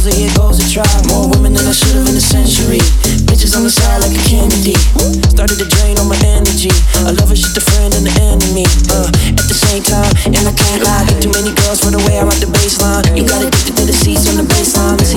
so here goes the try. More women than I should've in a century. Bitches on the side like a Kennedy. Started to drain all my energy. I love is just a friend and an enemy. At the same time, and I can't lie. Get too many girls for the way I rock the baseline. You got addicted to the seats on the baseline.